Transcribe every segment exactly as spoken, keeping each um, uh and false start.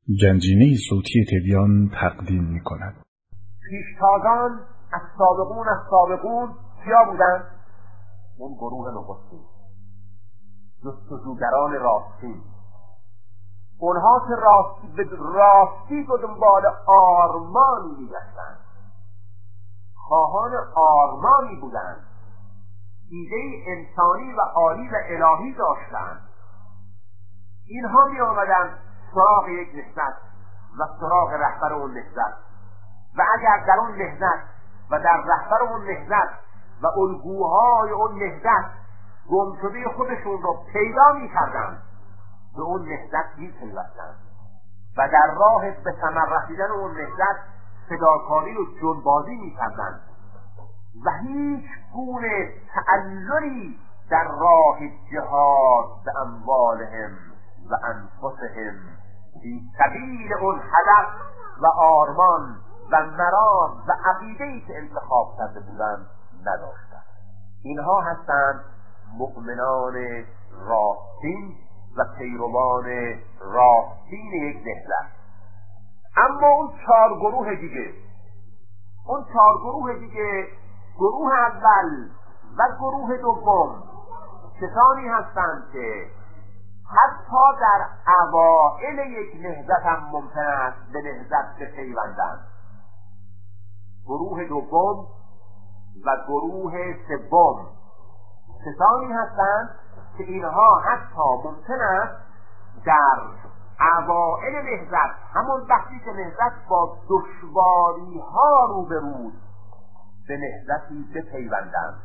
گنجینه صوتی تبیان تقدیم می کند. پیشتازان از سابقون از سابقون کیا بودن؟ اون گروه نخستین، جستجوگران راستین، اونها که راستی به راستی و دنبال آرمانی می‌گشتند، خواهان آرمانی بودند، ایده انسانی و عالی و الهی داشتند. اینها می آمدند سراغ یک نهضت و سراغ رهبر اون نهضت، و اگر در اون نهضت و در رهبر اون نهضت و الگوهای اون نهضت گمشده خودشون رو پیدا می کردند، به اون نهضت می پیوستند و در راه به ثمر رسیدن اون نهضت فداکاری و جانبازی می کردند و هیچ گونه تعللی در راه جهاد به اموالهم و انفسهم فی سبیل اون هدف و آرمان و مرام و عقیده‌ای که انتخاب کرده بودند نداشتند. اینها هستند مؤمنان راستین و پیروان راستین یک نهضت. اما اون چهار گروه دیگه اون چهار گروه دیگه گروه اول و گروه دوم کسانی هستند که حتی در اوائل یک نهضت هم ممکن است به نهضت بپیوندند. گروه دوم و گروه سوم کسانی هستند که اینها حتی ممکن است در اوائل نهضت، همون وقتی که نهضت با دشواری ها روبرو به نهضتی بپیوندند.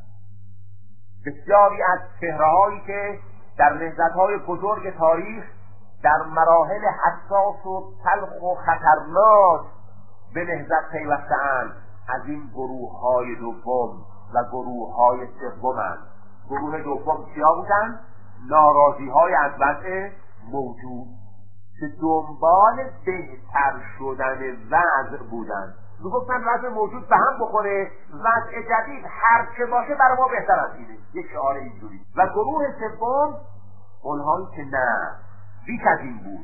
بسیاری از چهره‌هایی که در نهضت‌های بزرگ تاریخ در مراحل حساس و تلخ و خطرناک به نهضت پیوسته‌اند از این گروه‌های دوم و گروه‌های سوم‌اند. گروه دوم کیا بودند؟ ناراضی‌های از وضع موجود که دنبال بهتر شدن وضع بودند. میگفتن وضع موجود به هم بخوره، وضع جدید هر چه باشه برای ما بهتر از اینه، یک شعار اینجوری. و گروه سوم اونهایی که نه، بیش از این بود.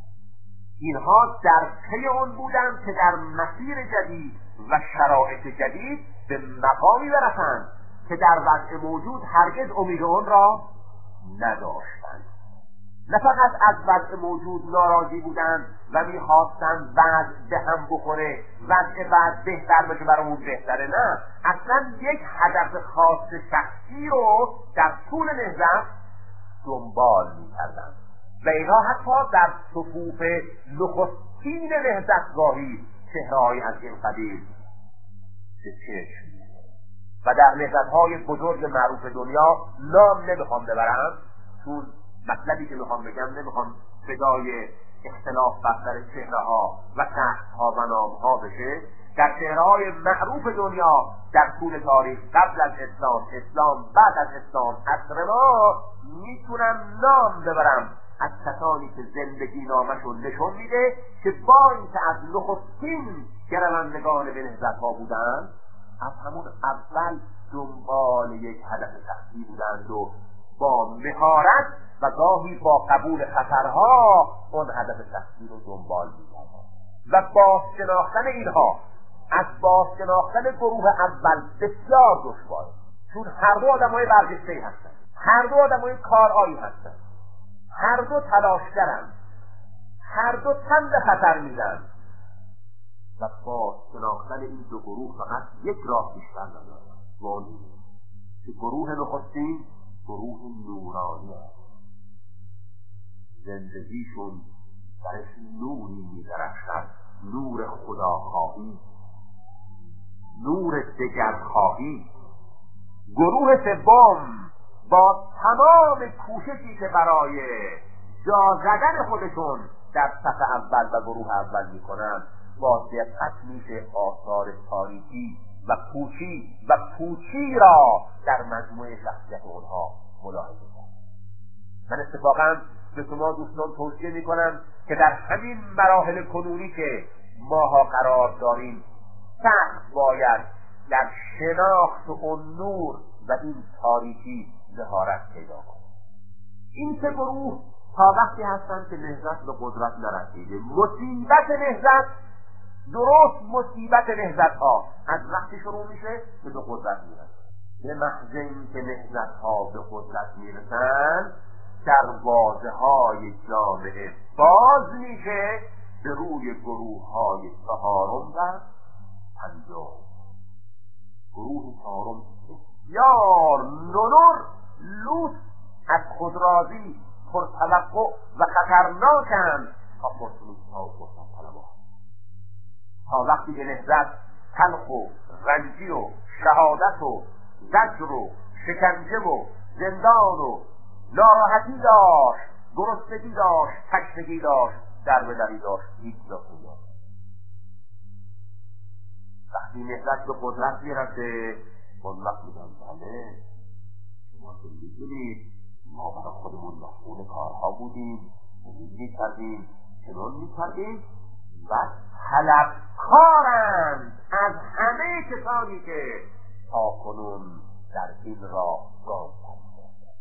اینها در پی اون بودند که در مسیر جدید و شرایط جدید به مقامی برسند که در وضع موجود هرگز امید اون را نداشتند. نه فقط از وضع موجود ناراضی بودند و میخواستند وضع به هم بخوره، وضع بعد بهتر بشه، برامون بهتره، نه، اصلا یک هدف خاص شخصی رو در طول نهضت دنبال میکردند و اینها حتی در صفوف نخستین نهضتگاهی چهره‌های از این قبیل به چشم و در نهضت‌های بزرگ معروف دنیا نام نمیخوام ببرم، چون مطلبی که میخوام بگم نمیخوام فدای اختلاف بر چهره‌ها و شخص‌ها و نام‌ها بشه. در چهره‌های معروف دنیا در طول تاریخ قبل از اسلام، اسلام، بعد از اسلام، عصر ما، میتونم نام ببرم از کسانی که زندگی نامشون نشون میده که با اینکه از نخستین گروندگان به نهضت‌ها بودند، از همون اول دنبال یک هدف شخصی بودند و با مهارت و گاهی با قبول خطرها اون هدف شخصی رو دنبال می‌کردند. و با شناختن اینها از با شناختن گروه اول بسیار دشواره، چون هر دو آدمای برجسته‌ای هستند، هر دو آدمای کارآیی هستند، هر دو تلاشگرند، هر دو تن به خطر میدن و با شناختن این دو گروه فقط یک راه بیشتر ندارند و اون اینه که گروه نخستین گروه نورانی است، زندگیشون درش نوری می‌درخشد، نور خداخواهی، نور دگرخواهی. گروه سوم با تمام کوششی که برای جا زدن خودشون در صف اول و گروه اول میکنن، با دقت میشه آثار تاریکی و پوچی و پوچی را در مجموعه شخصیت اونها ملاحظه کرد. من اتفاقا به شما دوستان توصیه میکنم که در همین مراحل کنونی که ماها قرار داریم سخت باید در شناخت اون نور و این تاریکی مهارت پیدا کنیم. این سه گروه تا وقتی هستن که نهضت به قدرت نرسیده. مصیبت نهضت، درست مصیبت نهضت ها از وقتی شروع میشه که به قدرت میرسن. به محض اینکه نهضت ها به قدرت میرسن، دروازه های جامعه باز میشه به روی گروه های چهارم و پنجم. گروه چهارم بسیار نونر، لوس، از خودرازی، پرتوقع و خطرناکند تا پرسلوک ها و پرطلبها. تا وقتی که نهضت تلخ و رنجی و شهادت و زجر و شکنجه و زندان و ناراحتی داشت، گرسنگی داشت، تشنگی داشت، دربدری داشت، هیچ جا خونداشت. وقتی نهضت به قدرت میرسه، اون وقت میگن بله شما که میدونید ما برای خودمون مسئول کارها بودیم، چنین میکردیم، چنون میکردیم و طلبکارند از همه کسانی که تاکنون در این راه گام برداشتند.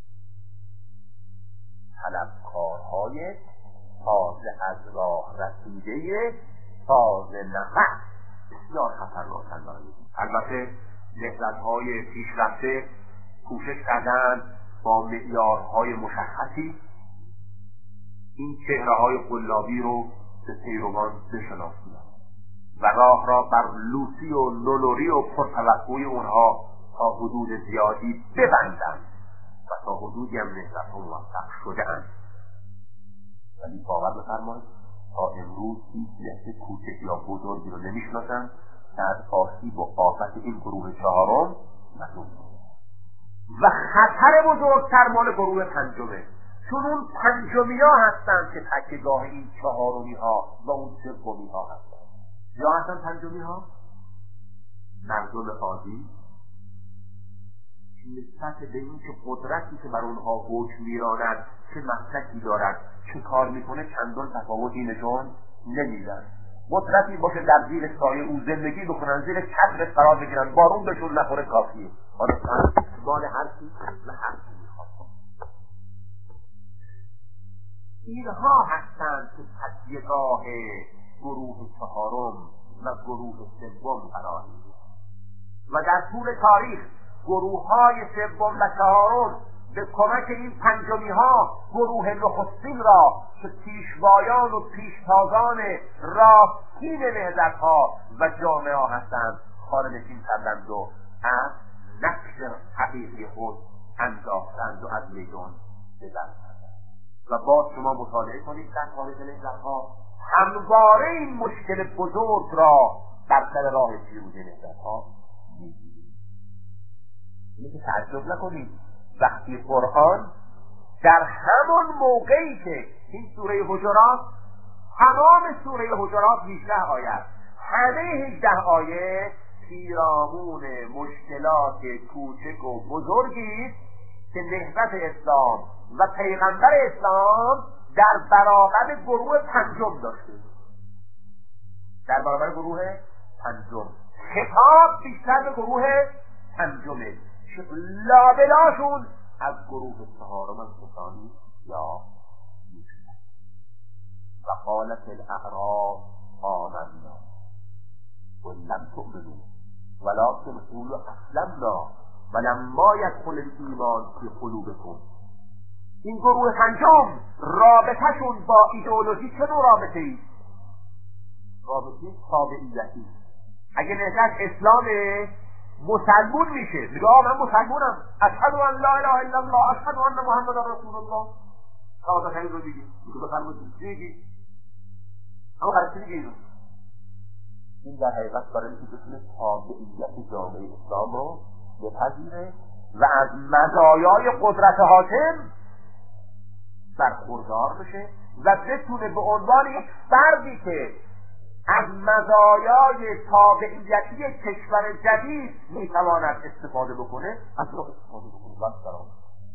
طلبکارهای تازه از راه رسیده، تازه نفس، بسیار خطرناکند برای این. البته نهضت‌های پیشرفته کوشش کردند با معیارهای مشخصی این چهره‌های قلابی رو به پیروان بشناسونند و راه را بر لوسی و نونوری و پرتوقعی اونها تا حدود زیادی ببندند و تا حدودی هم نهضت‌ها موفق شده‌اند. ولی باور بفرمایید تا امروز هیچ نهضت کوچک یا بزرگی رو نمی‌شناسند که از آسیب و آفت این گروه چهارم محروم شده. و خطر بزرگتر مال گروه پنجمه، چون اون پنجمی ها هستن که تکیهگاه این چهارمی ها و اون سومی ها هستن. یا هستن پنجمی ها مردم عادی نسبت به این که قدرتی که بر اونها حکم میراند چه مسلکی دارد، چه کار میکنه، چندان تفاوتی نشون نمیدن. قدرتی باشه در زیر سایه او زندگی بکنن، زیر چتر قرار بگیرن، بارون بهشون نخوره کافیه. حالا مال هر کی و هر کی میخواد. اینها هستند که تکیهگاه گروه چهارم و گروه سوم قرار میگیرند و در طول تاریخ گروه های سوم و چهارم به کمک این پنجمی ها گروه نخستین را که پیشوایان و پیشتازان راستین نهضت ها و جامعه ها هستند خانه‌نشین کردند و از نقش حقیقی خود انداختند و از میدان به در کردند. و باز شما مطالعه کنید در تاریخ نهضت ها همواره این مشکل بزرگ را در سر راه پیروزی نهضت ها می‌بینید. اینکه تعجب نکنید وقتی قرآن در همون موقعی که این سوره حجرات، تمام سوره حجرات هجده آیه، همه هجده آیه پیرامون مشکلات کوچک و بزرگی است که نهضت اسلام و پیغمبر اسلام در برابر گروه پنجم داشته. در برابر گروه پنجم خطاب بیشتر به گروه پنجمه، لابلاشون از گروه چهارم از کسانی یا میشونن. و قالت الاعراب آمنا ولم تؤمنوا ولكن قولوا اسلمنا ولما يدخل الایمان فی قلوبکم. این گروه پنجم رابطهشون با ایدئولوژی چه نوع رابطه ای؟ رابطه تابعیتی. اگه نهضت اسلامه مسلمون میشه، میگه آه من مسلمونم، اشهد ان لا اله الا الله، اشهد ان محمد رسول الله، شهادت این رو میگی، میگه بفرمایید میگی، اما قرصی میگه اینو. این در حقیقت برای اینکه بتونه تابعیت جامعه اسلام رو بپذیره و از مزایای قدرت حاکم برخوردار بشه و بتونه به عنوان یک فردی که از مزایای تابعیتی کشور جدید میتواند استفاده بکنه، از اون استفاده بکنه. بس سلام.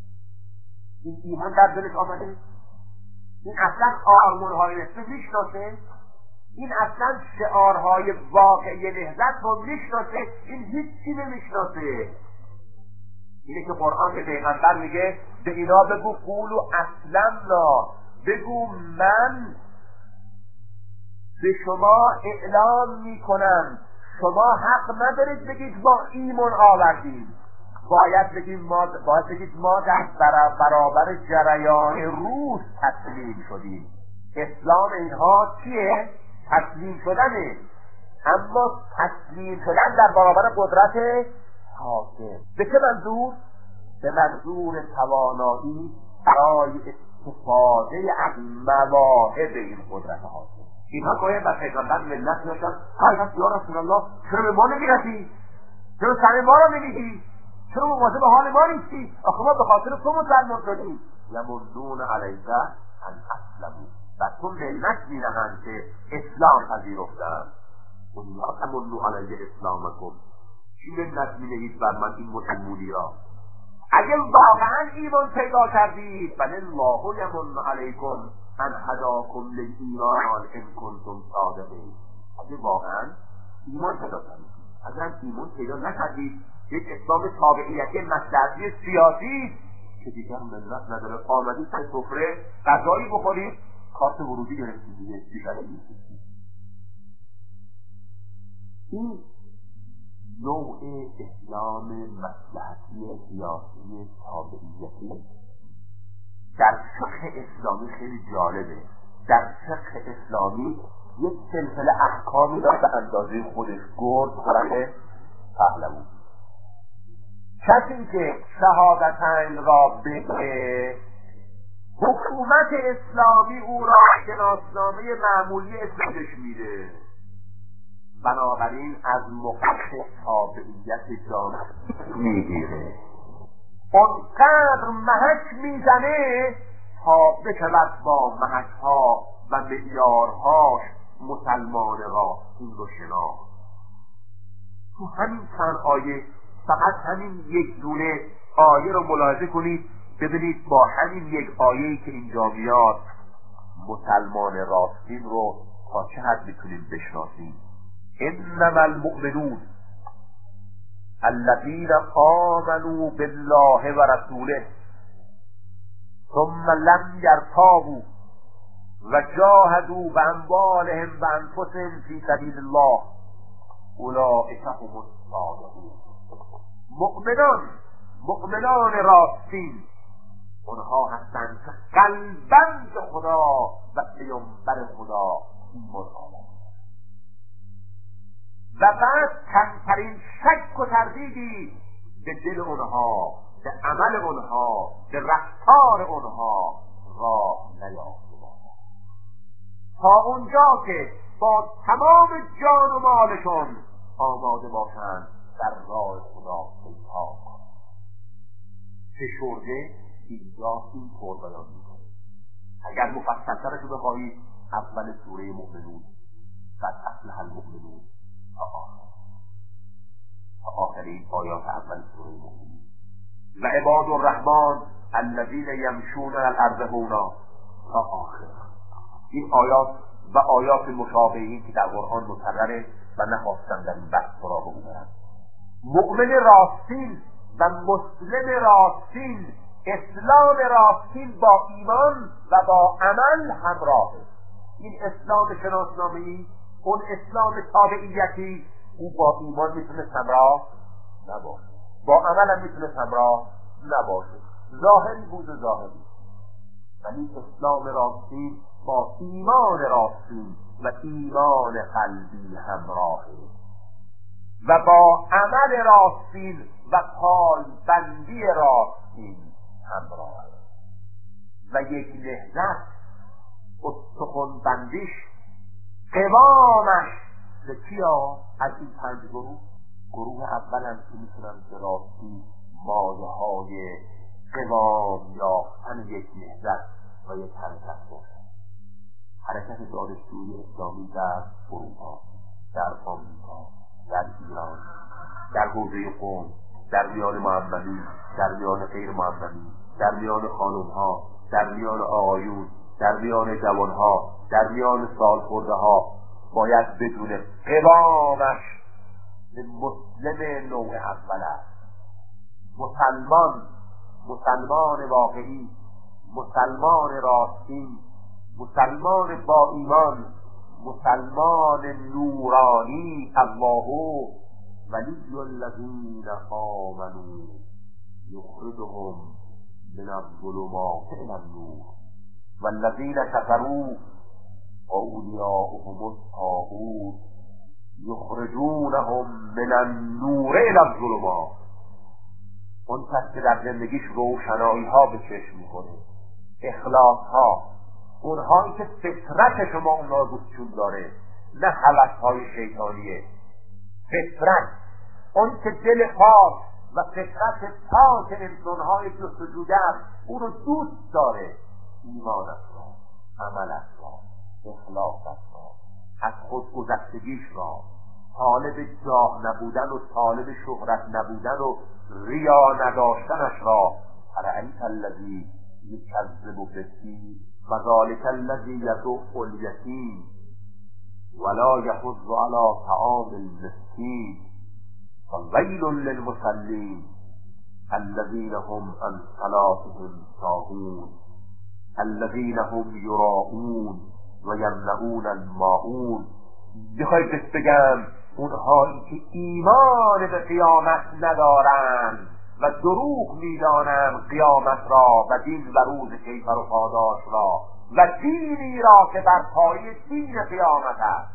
این ایمان در دلش آمده، این اصلا آرمان‌های نسبی میشناسه، این اصلا شعارهای واقعی نهضت رو میشناسه، این هیچی نمیشناسه. اینه که قرآن به پیغمبر میگه به اینا بگو قولوا اسلمنا، بگو من به شما اعلام میکنم شما حق ندارید بگید ما ایمان آوردیم، باید بگید ما باید بگید ما در برابر جریان روز تسلیم شدیم. اسلام اینها چیه؟ تسلیم شدنه، اما تسلیم شدن در برابر قدرت حاکم. به چه منظور؟ به منظور توانایی برای استفاده از مواهب این قدرت حاکم. اینها گاهی بر پیغمبر ملت داشتن های پس یا رسول الله چرا به ما نمیرسی؟ چرا سر ما رو نمیگی؟ چرا مواظب حال ما نیستی؟ آخه ما به خاطر تو مسلمان شدیم. یمنون علیک ان اسلموا، و تو ملت میدهند که اسلام پذیرفتند. قل لا تمنوا علی اسلامکم، چی ملت میدهید بر من این مسلمونی را؟ اگر واقعا ایمان پیدا کردید فلله یمن علیکم ان هداکم للایمان ان کنتم صادقین. اگر واقعا ایمان پیدا کردید، اگر ایمان پیدا نکردید یک اسلام تابعیتی مصلحتی سیاسی که دیگر ملت نداره، آمدید سر سفره غذایی بخورید کارت ورودی گرفتید دیگه دیگر نیستید. این نوع اسلام مصلحتی سیاسی تابعیتی در فقه اسلامی خیلی جالبه. در فقه اسلامی یک سلسله احکامی داره به اندازه خودش گرد خورده پهلوی. کسی که شهادتین را بگه حکومت اسلامی او را شناسنامه معمولی اسمش میده، بنابراین از مقصد تابعیت جامعه میگیره، اونقدر محک میزنه تا بشود با محکها و معیارهاش مسلمان راستین رو شناخت. تو همین چند آیه، فقط همین یک دونه آیه رو ملاحظه کنید ببینید با همین یک آیه‌ای که اینجا میاد مسلمان راستین رو تا چه حد میتونیم بشناسیم. انما المؤمنون الذين آمنوا بالله ورسوله ثم لم يرتابوا وجاهدوا بأموالهم وأنفسهم في سبيل الله اولئک هم الصادقون. مؤمنان مؤمنان راستین اونها هستند که قلباً به خدا و پیامبر خدا ایمان آورده و بعد کمترین شک و تردیدی به دل اونها، به عمل اونها، به رفتار اونها راه نیافته باشد، تا اونجا که با تمام جان و مالشون آماده باشند در راه خدا انفاق کنند. فشرده اینجا این طور بیان میکنه. اگر مفصل‌ترش رو بخواهید اول سوره مؤمنون قد افلح المؤمنون تا آخر تا آخر این آیات اول سوره مؤمنون و عباد الرحمن الذین یمشون علی الارض هونا تا آخر این آیات و آیات مشابهی که در قرآن مکرره و نخواستم در این بحث سراغ او برم. مؤمن راستین و مسلم راستین، اسلام راستین با ایمان و با عمل همراهه. این اسلام شناسنامه‌ای، اون اسلام تابعیتی، او با ایمان میتونه همراه نباشه، با عمل هم میتونه همراه نباشه. ظاهری بود و ظاهری، ولی اسلام راستین با ایمان راستین و ایمان قلبی همراهه و با عمل راستین و پایبندی راستین همراهه و یک نهضت استخون بندیش قوامش به کیا؟ از این پنج گروه. گروه اول هم که میتونم به راستی مایه های قوام یافتن یک نهضت و یک حرکت باشه. حرکت دانشجویی اسلامی در اروپا، در آمریکا، در ایران، در حوزه قم، در میان معممی، در میان غیر معممی، در میان خانمها، در میان آقایون، در میان جوانها، در میان سالخورده ها، باید بدون قوامش به مسلم نوع اول است. مسلمان، مسلمان واقعی، مسلمان راستین، مسلمان با ایمان، مسلمان نورانی، الله ولی الذین آمنوا یخرجهم من الظلمات الی النور والذین کفروا اولیاؤهم الطاغوت یخرجونهم من النور الی الظلمات. اون کس که در زندگیش روشنایی ها به چشم میکنه، اخلاص ها، اونهایی که فطرت شما اونها گوششون داره، نه حوث های شیطانیه، فطرت، اون که دل پاک و فطرت پاک انسانهای جستجوگر اون رو دوست داره، ایمانش را، عملش را، اخلاصش را، از خودگذشتگیش را، طالب جاه نبودن و طالب شهرت نبودن و ریا نداشتنش را، ارأیت الذی یکذب بالدین و ذلک الذی یدع الیتیم ولا یحض علی طعام المسکین فویل للمصلین الذین هم عن صلاتهم ساهون الذین هم یراؤون و یمنعون الماعون. میخوای بهت بگم اونهایی که ایمان به قیامت ندارند و دروغ میدانند قیامت را و دین و روز کیفر و پاداش را و دینی را که بر پایه دین قیامت است،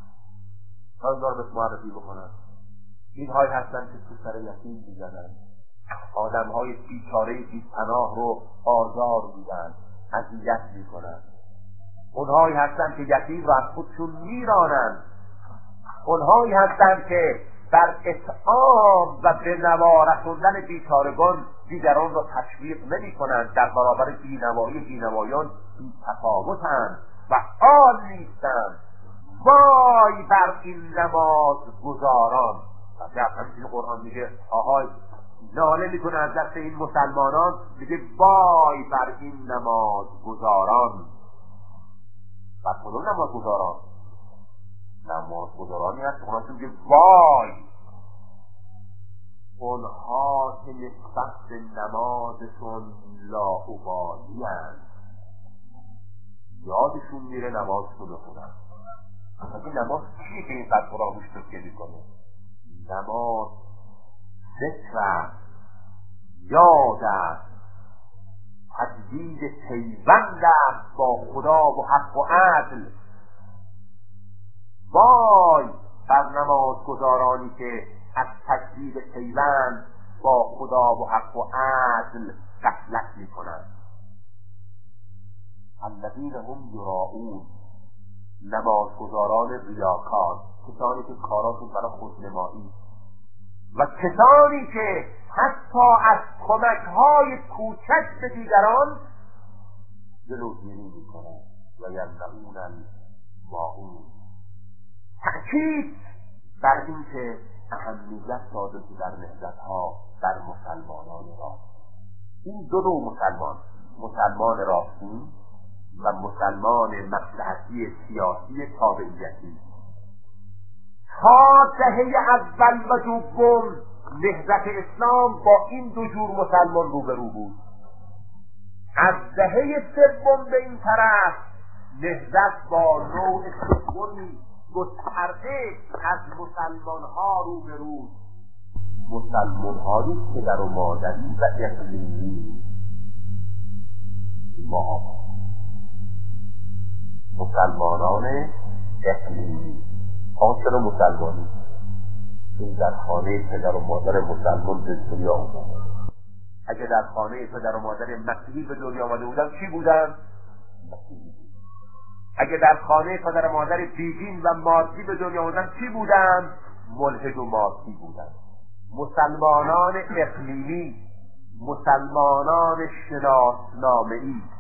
تا دار بهت معرفی بکنم. اینهایی هستند که تو سر یتیم میزنند، آدمهای بیچاره بی‌پناه رو آزار میدن، اذیت میکنند. اونهایی هستند که یتیم را از خودشون میرانند. اونهایی هستند که بر اطعام و به نوا رسوندن بیچارگان دیگران را تشویق نمی کنند، در برابر بینوایی بینوایان بی تفاوتند و آن نیستند. وای بر این نماز گزاران. همین قرآن میگه آهای ناله میکنه از دست این مسلمانان، میگه وای بر این نماز گزاران. بر کدوم نماز گزاران؟ نماز گزارانی هست که قرآن میگه وای، اونها که نسبت به نمازشون لاابالی هست، یادشون میره نمازشون بخونن. اگه نماز چیه که این قد فراموش تکیه میکنه؟ نماز ذکر است، یاد است، تجدید پیوند است با خدا و حق و عدل. وای بر نمازگزارانی که از تجدید پیوند با خدا و حق و عدل غفلت میکنند. الذین هم یراؤون، نمازگزاران ریاکار، کسانی که کاراشون برای خودنمایی و کسانی که حتی از کمک‌های کوچک به دیگران جلوگیری میکنند و یمنعون الماعون. تأکید بر این که اهمیت داده که در نهضت‌ها در مسلمانان راست. این دو نوع مسلمان، مسلمان راستین و مسلمان مصلحتی سیاسی تابعیتی، تا دهه اول و دوم نهضت اسلام با این دو جور مسلمان روبرو بود. از دهه سوم به این طرف نهضت با نوع سومی گسترده از مسلمان ها روبرو، مسلمان هایی که در و مادری و اقلیمی ما مسلمانان اقلیمی. آن چرا مسلمانی؟ چون در خانه پدر و مادر مسلمان به دنیا آمدن. اگه در خانه پدر و مادر مسیحی به دنیا آمده بودن چی بودن؟ مسیحی. اگه در خانه پدر و مادر بیدین و مادی به دنیا آمدن چی بودن؟ ملحد و مادی بودن. مسلمانان اقلیمی، مسلمانان شناسنامه‌ای،